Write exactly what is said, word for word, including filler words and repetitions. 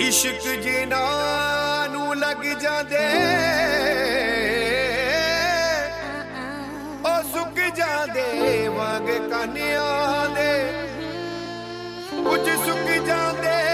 इश्क जिन्हां नूं लग जांदे ओ सुक जांदे वांग कानियां दे कुछ सुक जा